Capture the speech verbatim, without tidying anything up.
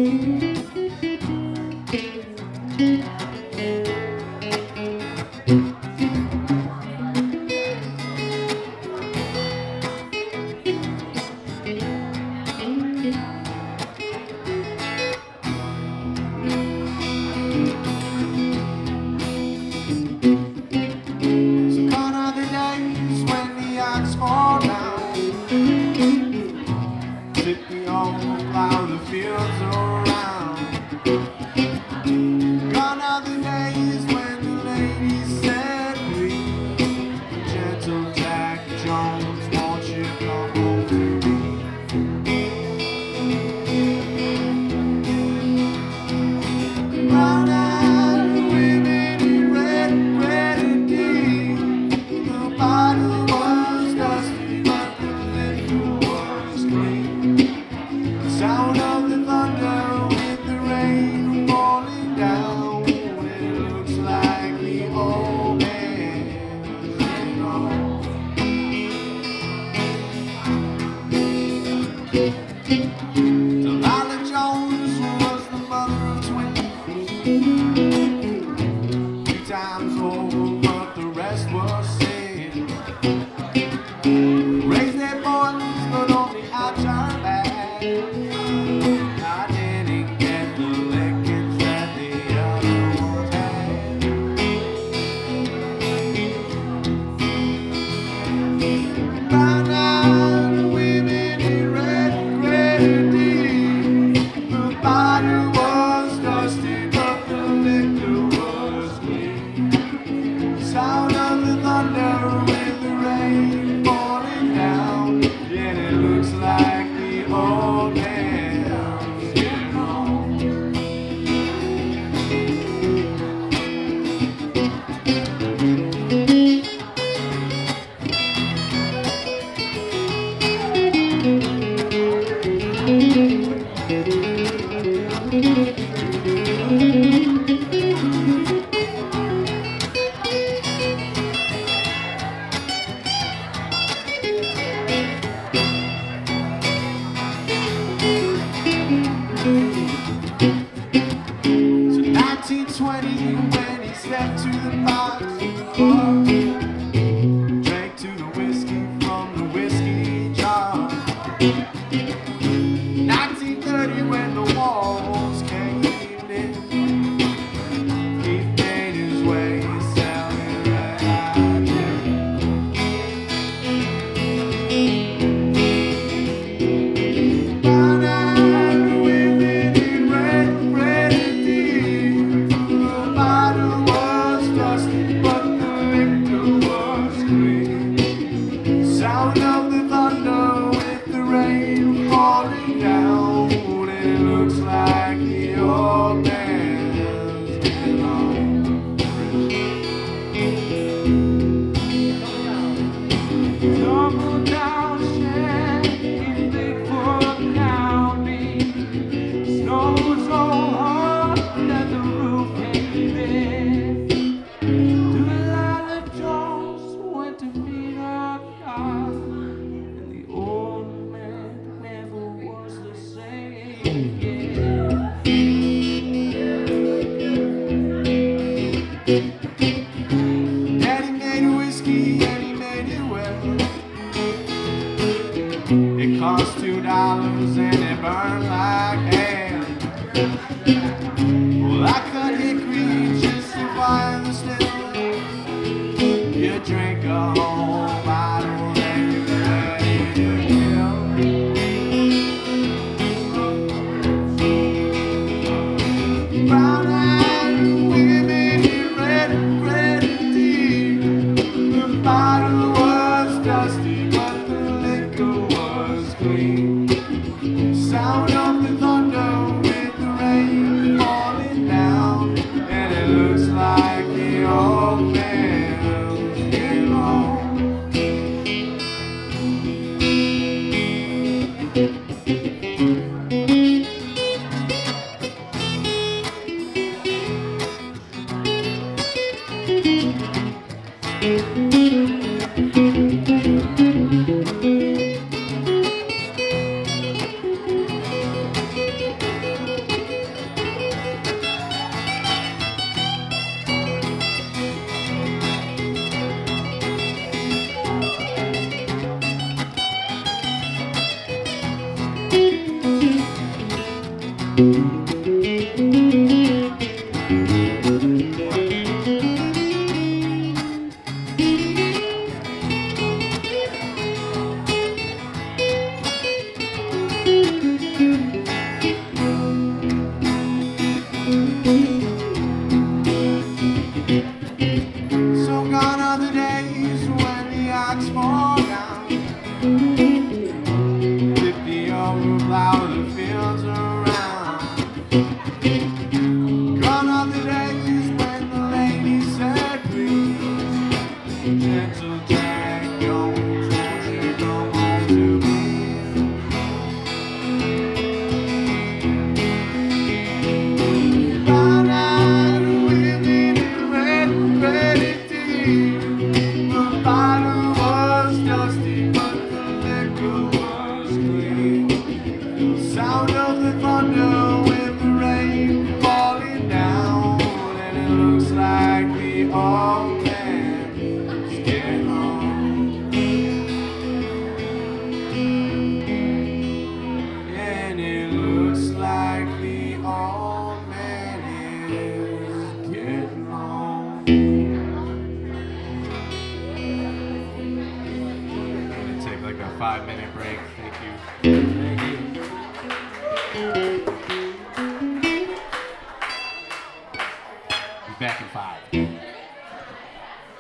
Sound of the thunder. So gone are the days when the ox fall down, flip the over plow the fields around. Gone are the days when the lady said please, gentle Jack Jones, won't you come home to me? Brown-eyed women in red, red teeth. The bottle was dusty, but the liquor was clean. Sound of the thunder with the rain falling down, and it looks like the old man is getting home. And it looks like the old man is getting home. Take like a five minute break. Thank you.